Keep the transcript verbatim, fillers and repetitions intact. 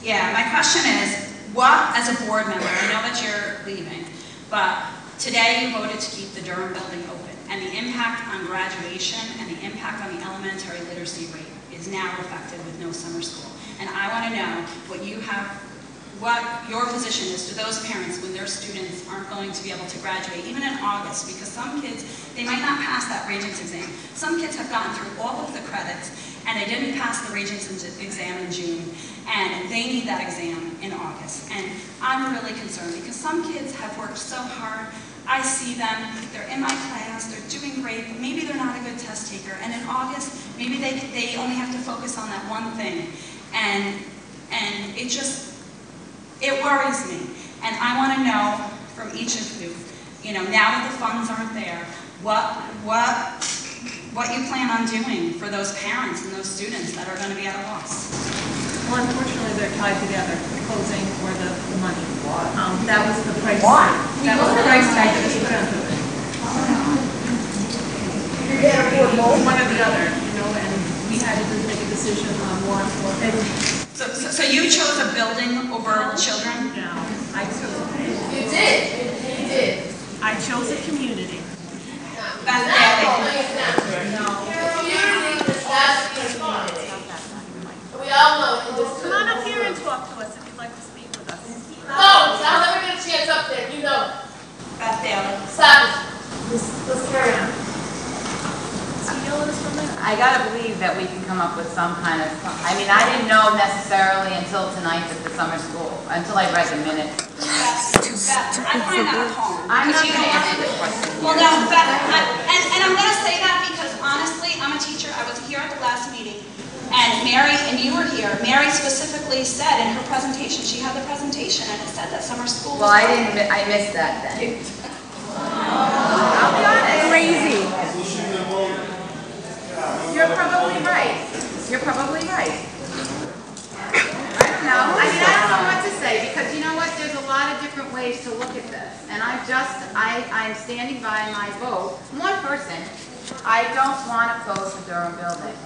Yeah, my question is, what, as a board member, I know that you're leaving, but today you voted to keep the Durham building open, and the impact on graduation and the impact on the elementary literacy rate is now affected with no summer school. And I want to know what you have, what your position is to those parents when their students aren't going to be able to graduate, even in August, because some kids, they might not pass that Regents exam. Some kids have gotten through all of the credits, and they didn't pass the Regents exam in June, and they need that exam in August. And I'm really concerned, because some kids have worked so hard. I see them, they're in my class, they're doing great, but maybe they're not a good test taker. And in August, maybe they, they only have to focus on that one thing. And, and it just, it worries me. And I want to know from each of you, you know, now that the funds aren't there, what, what, what you plan on doing for those parents and those students that are going to be at a loss. Well, unfortunately, they're tied together, the closing or the, the money. Um, that was the price. Why? That was the price tag that was put onto it. You can't afford both. One or the other, you know, and we had to just make a decision on one or the other. So, so, so you chose a building over children? No, I chose, You did. You did. I chose a community. Beth Daly. Community is not the community. We all know in this. Come on up here and talk to us if you'd like to speak with us. No, I'll never get a chance up there. You know. Beth Daly. Stop it. Let's, let's carry on. I gotta believe that we can come up with some kind of, I mean, I didn't know necessarily until tonight that the summer school, until I read the minute. Beth, Beth, I find that home. I'm not because you gonna don't- answer this question. Well, no, Beth, I, and, and I'm going to say that because honestly, I'm a teacher. I was here at the last meeting, and Mary, and you were here. Mary specifically said in her presentation, she had the presentation, and it said that summer school. Well, I didn't, mi- I missed that then. I'll be honest. Crazy. You're probably right. You're probably right. I don't know. I mean, I don't know what to say, because you know what? There's a lot of different ways to look at this. And I just, I, I'm standing by my vote. One person, I don't want to close the Durham building.